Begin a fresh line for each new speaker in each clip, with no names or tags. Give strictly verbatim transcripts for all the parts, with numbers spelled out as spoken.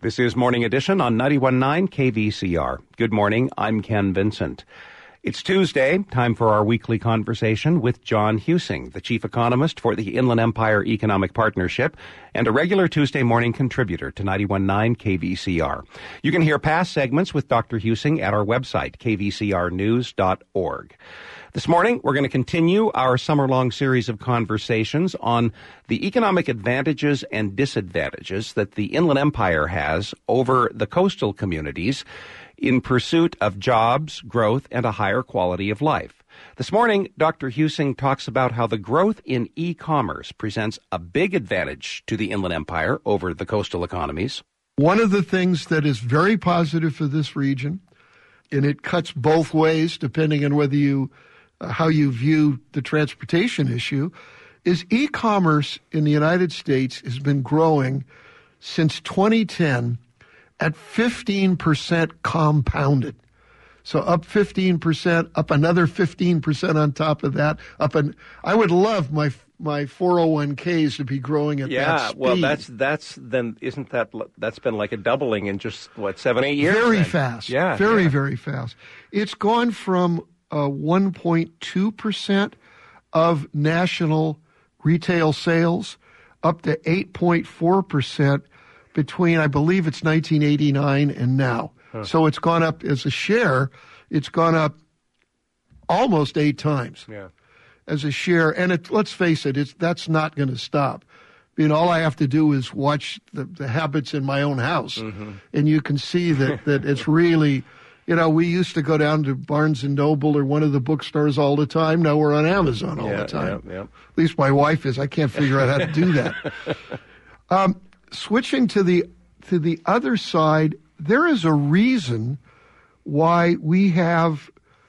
This is Morning Edition on ninety-one point nine K V C R. Good morning, I'm Ken Vincent. It's Tuesday, time for our weekly conversation with John Huesing, the chief economist for the Inland Empire Economic Partnership and a regular Tuesday morning contributor to ninety-one point nine K V C R. You can hear past segments with Doctor Huesing at our website, k v c r news dot org. This morning, we're going to continue our summer-long series of conversations on the economic advantages and disadvantages that the Inland Empire has over the coastal communities in pursuit of jobs, growth, and a higher quality of life. This morning, Doctor Huesing talks about how the growth in e-commerce presents a big advantage to the Inland Empire over the coastal economies.
One of the things that is very positive for this region, and it cuts both ways depending on whether you uh, how you view the transportation issue, is e-commerce in the United States has been growing since twenty ten at fifteen percent compounded. So up fifteen percent, up another fifteen percent on top of that. Up an, I would love my my four oh one k's to be growing at
yeah,
that speed.
Yeah, well, that's that's then isn't that that's been like a doubling in just what seven, eight years?
Very
then?
fast.
Yeah,
very
yeah.
very fast. It's gone from uh, one point two percent of national retail sales up to eight point four percent between, I believe it's nineteen eighty-nine and now. Huh. So it's gone up as a share. It's gone up almost eight times
yeah.
as a share. And it, let's face it, it's, that's not going to stop. I mean, all I have to do is watch the, the habits in my own house, mm-hmm. and you can see that, that it's really, you know, we used to go down to Barnes and Noble or one of the bookstores all the time. Now we're on Amazon all
yeah,
the time.
Yeah, yeah.
At least my wife is. I can't figure out how to do that. Um, switching to the to the other side, there is a reason why we have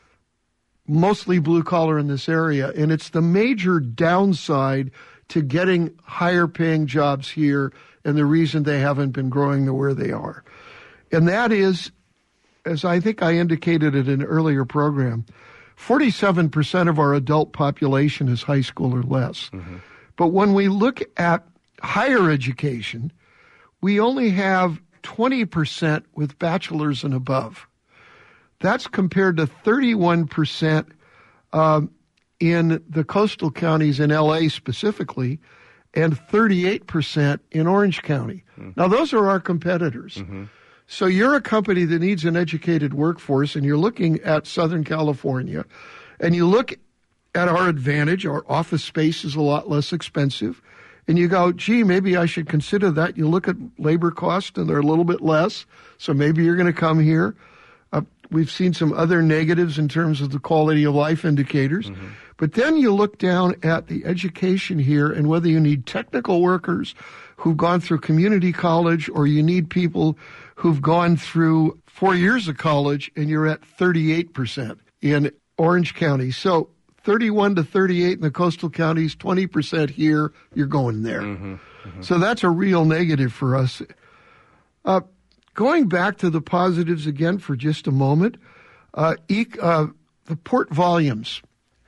mostly blue collar in this area, and it's the major downside to getting higher paying jobs here, and the reason they haven't been growing to where they are. And that is, as I think I indicated in an earlier program, forty-seven percent of our adult population is high school or less. Mm-hmm. But when we look at higher education, we only have twenty percent with bachelor's and above. That's compared to thirty-one percent um, in the coastal counties in L A specifically, and thirty-eight percent in Orange County. Mm-hmm. Now, those are our competitors. Mm-hmm. So you're a company that needs an educated workforce, and you're looking at Southern California, and you look at our advantage. Our office space is a lot less expensive. And you go, gee, maybe I should consider that. You look at labor costs, and they're a little bit less, so maybe you're going to come here. Uh, we've seen some other negatives in terms of the quality of life indicators. Mm-hmm. But then you look down at the education here and whether you need technical workers who've gone through community college or you need people who've gone through four years of college, and you're at thirty-eight percent in Orange County. So thirty-one to thirty-eight in the coastal counties, twenty percent here, you're going there. Mm-hmm, mm-hmm. So that's a real negative for us. Uh, going back to the positives again for just a moment, uh, e- uh, the port volumes.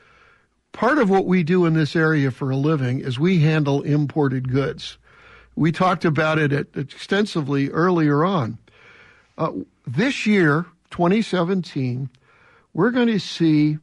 Part of what we do in this area for a living is we handle imported goods. We talked about it at, extensively earlier on. Uh, this year, twenty seventeen, we're going to see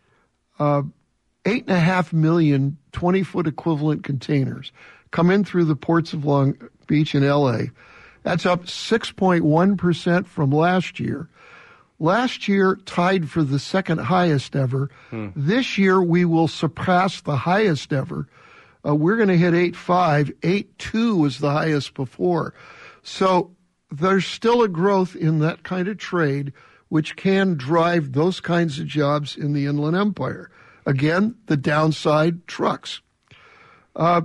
Uh, eight and a half million twenty-foot equivalent containers come in through the ports of Long Beach and L A. That's up six point one percent from last year. Last year, tied for the second highest ever. Hmm. This year, we will surpass the highest ever. Uh, we're going to hit eight point five. eight point two was the highest before. So there's still a growth in that kind of trade, which can drive those kinds of jobs in the Inland Empire. Again, the downside, trucks. Uh,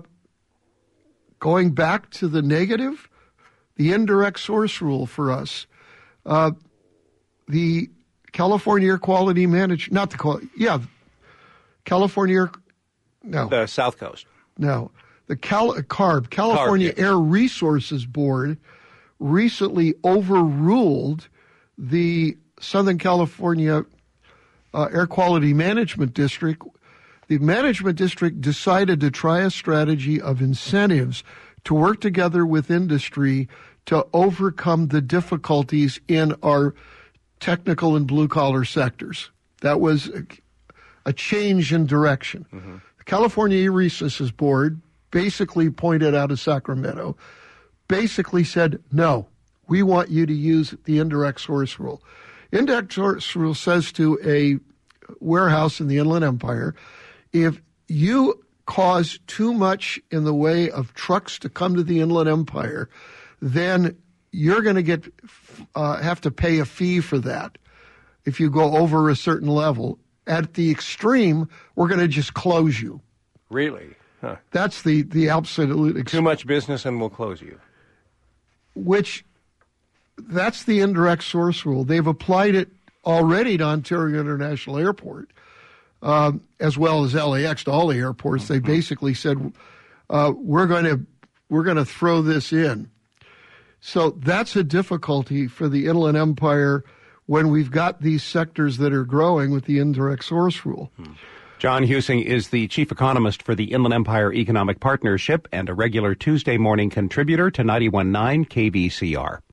going back to the negative, the indirect source rule for us. Uh, the California Air Quality Management, not the quality, yeah, California Air, no.
The South Coast.
No. The Cal, CARB, California
CARB, yes.
Air Resources Board, recently overruled the Southern California uh, Air Quality Management District. The management district decided to try a strategy of incentives to work together with industry to overcome the difficulties in our technical and blue-collar sectors. That was a, a change in direction. Mm-hmm. The California E-Resources Board basically pointed out of Sacramento, basically said, no, we want you to use the indirect source rule. Indirect source rule says to a warehouse in the Inland Empire, if you cause too much in the way of trucks to come to the Inland Empire, then you're going to get uh, have to pay a fee for that if you go over a certain level. At the extreme, we're going to just close you.
Really? Huh.
That's the, the absolute extreme.
Too much business and we'll close you.
Which, that's the indirect source rule. They've applied it already to Ontario International Airport, um, as well as L A X, to all the airports. Mm-hmm. They basically said, uh, we're going to we're going to throw this in. So that's a difficulty for the Inland Empire when we've got these sectors that are growing with the indirect source rule.
Hmm. John Huesing is the chief economist for the Inland Empire Economic Partnership and a regular Tuesday morning contributor to ninety-one point nine K V C R.